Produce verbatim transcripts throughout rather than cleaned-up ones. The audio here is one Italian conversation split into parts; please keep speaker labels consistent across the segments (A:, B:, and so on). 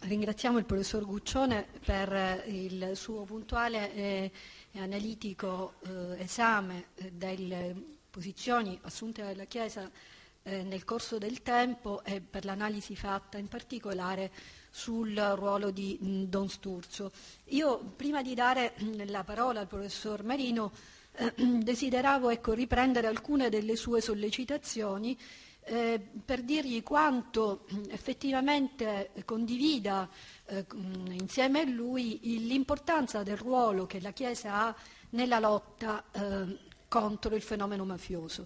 A: ringraziamo il professor Guccione per il suo puntuale e analitico eh, esame delle posizioni assunte dalla Chiesa eh, nel corso del tempo e per l'analisi fatta in particolare sul ruolo di mh, Don Sturzo. Io, prima di dare la parola al professor Marino, eh, desideravo ecco, riprendere alcune delle sue sollecitazioni Eh, per dirgli quanto effettivamente condivida eh, insieme a lui l'importanza del ruolo che la Chiesa ha nella lotta eh, contro il fenomeno mafioso.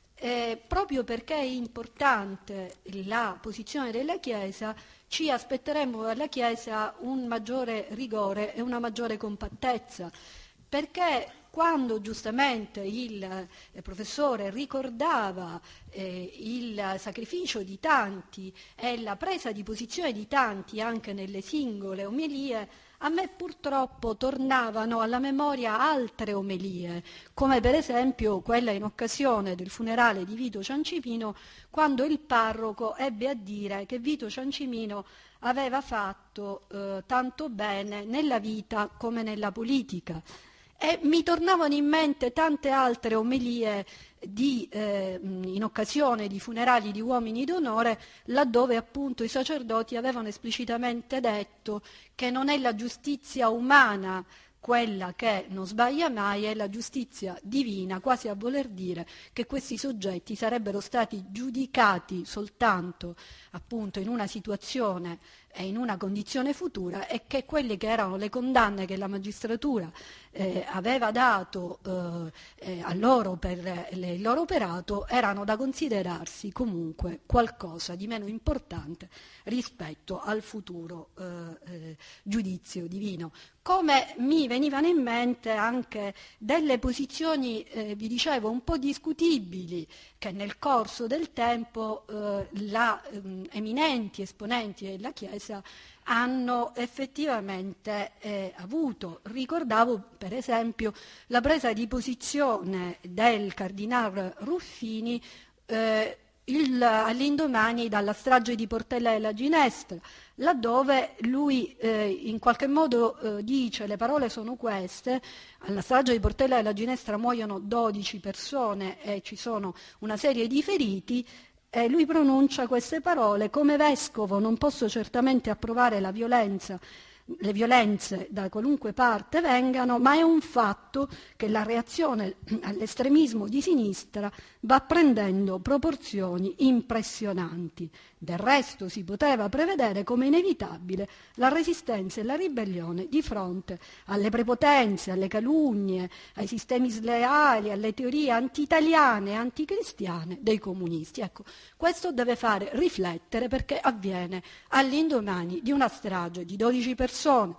A: Eh, proprio perché è importante la posizione della Chiesa, ci aspetteremmo dalla Chiesa un maggiore rigore e una maggiore compattezza, perché quando giustamente il eh, professore ricordava eh, il sacrificio di tanti e la presa di posizione di tanti anche nelle singole omelie, a me purtroppo tornavano alla memoria altre omelie, come per esempio quella in occasione del funerale di Vito Ciancimino, quando il parroco ebbe a dire che Vito Ciancimino aveva fatto eh, tanto bene nella vita come nella politica. E mi tornavano in mente tante altre omelie di, eh, in occasione di funerali di uomini d'onore, laddove appunto i sacerdoti avevano esplicitamente detto che non è la giustizia umana quella che non sbaglia mai, è la giustizia divina, quasi a voler dire che questi soggetti sarebbero stati giudicati soltanto appunto in una situazione e in una condizione futura, e che quelle che erano le condanne che la magistratura eh, aveva dato eh, eh, a loro per le, il loro operato erano da considerarsi comunque qualcosa di meno importante rispetto al futuro eh, eh, giudizio divino. Come mi venivano in mente anche delle posizioni, eh, vi dicevo, un po' discutibili, che nel corso del tempo eh, la, eh, eminenti esponenti della Chiesa hanno effettivamente eh, avuto. Ricordavo per esempio la presa di posizione del cardinal Ruffini eh, il, all'indomani dalla strage di Portella della Ginestra, laddove lui eh, in qualche modo eh, dice, le parole sono queste: alla strage di Portella della Ginestra muoiono dodici persone e ci sono una serie di feriti, e lui pronuncia queste parole: come vescovo non posso certamente approvare la violenza, le violenze da qualunque parte vengano, ma è un fatto che la reazione all'estremismo di sinistra va prendendo proporzioni impressionanti. Del resto si poteva prevedere come inevitabile la resistenza e la ribellione di fronte alle prepotenze, alle calunnie, ai sistemi sleali, alle teorie anti-italiane e anticristiane dei comunisti. Ecco, questo deve fare riflettere, perché avviene all'indomani di una strage di dodici persone.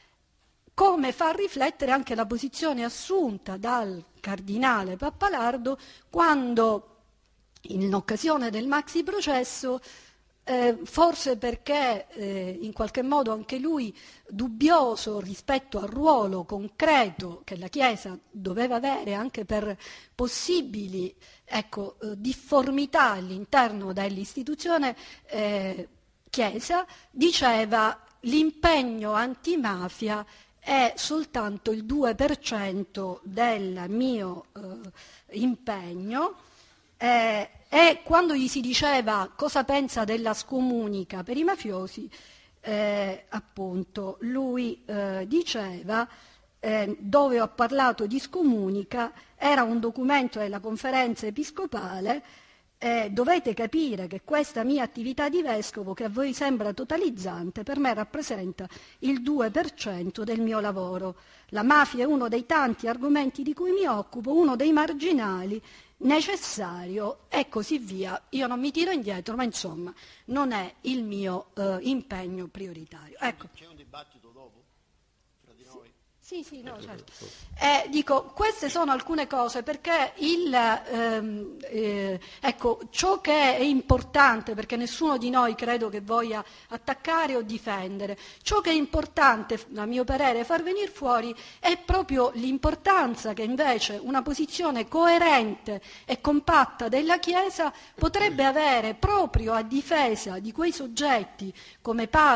A: Come fa riflettere anche la posizione assunta dal cardinale Pappalardo quando, in occasione del maxi processo, eh, forse perché eh, in qualche modo anche lui dubbioso rispetto al ruolo concreto che la Chiesa doveva avere anche per possibili ecco, eh, difformità all'interno dell'istituzione eh, Chiesa, diceva: l'impegno antimafia è soltanto il due per cento del mio eh, impegno, eh, e quando gli si diceva cosa pensa della scomunica per i mafiosi, eh, appunto lui eh, diceva eh, dove ho parlato di scomunica era un documento della conferenza episcopale. Eh, dovete capire che questa mia attività di vescovo, che a voi sembra totalizzante, per me rappresenta il due per cento del mio lavoro. La mafia è uno dei tanti argomenti di cui mi occupo, uno dei marginali, necessario e così via. Io non mi tiro indietro, ma insomma non è il mio eh, impegno prioritario. Ecco.
B: C'è un dibattito dopo fra di noi?
A: Sì, sì, no, certo. Eh, dico, queste sono alcune cose perché il, ehm, eh, ecco, ciò che è importante, perché nessuno di noi credo che voglia attaccare o difendere, ciò che è importante, a mio parere, far venire fuori è proprio l'importanza che invece una posizione coerente e compatta della Chiesa potrebbe avere proprio a difesa di quei soggetti come padre,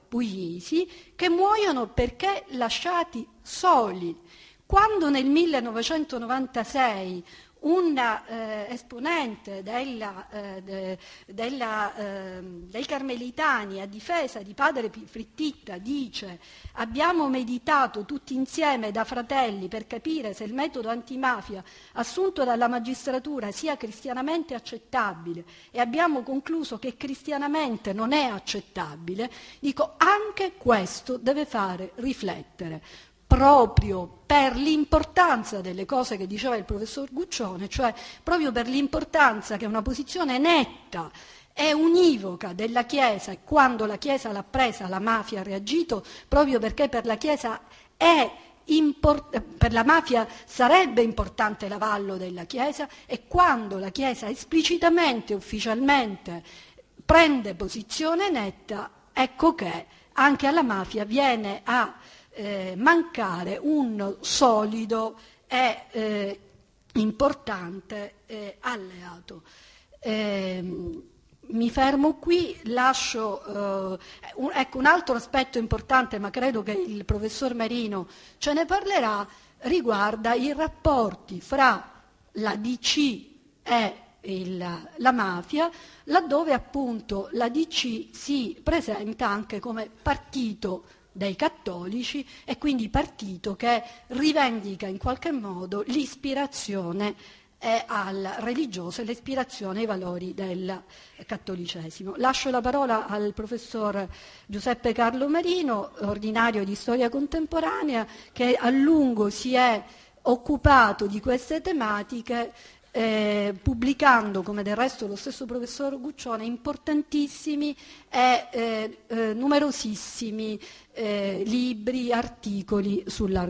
A: pugliesi che muoiono perché lasciati soli. Quando nel millenovecentonovantasei un eh, esponente della, eh, de, della, eh, dei Carmelitani a difesa di padre Frittitta dice: abbiamo meditato tutti insieme da fratelli per capire se il metodo antimafia assunto dalla magistratura sia cristianamente accettabile e abbiamo concluso che cristianamente non è accettabile, dico anche questo deve fare riflettere, proprio per l'importanza delle cose che diceva il professor Guccione, cioè proprio per l'importanza che una posizione netta e univoca della Chiesa, e quando la Chiesa l'ha presa la mafia ha reagito, proprio perché per la Chiesa è import- per la mafia sarebbe importante l'avallo della Chiesa, e quando la Chiesa esplicitamente, ufficialmente prende posizione netta, ecco che anche alla mafia viene a Eh, mancare un solido e eh, importante eh, alleato. Eh, mi fermo qui, lascio eh, un, ecco, un altro aspetto importante, ma credo che il professor Marino ce ne parlerà, riguarda i rapporti fra la D C e il, la mafia, laddove appunto la D C si presenta anche come partito dei cattolici e quindi partito che rivendica in qualche modo l'ispirazione eh, al religioso e l'ispirazione ai valori del cattolicesimo. Lascio la parola al professor Giuseppe Carlo Marino, ordinario di storia contemporanea, che a lungo si è occupato di queste tematiche, Eh, pubblicando, come del resto lo stesso professor Guccione, importantissimi e eh, eh, numerosissimi eh, libri, articoli sull'argomento.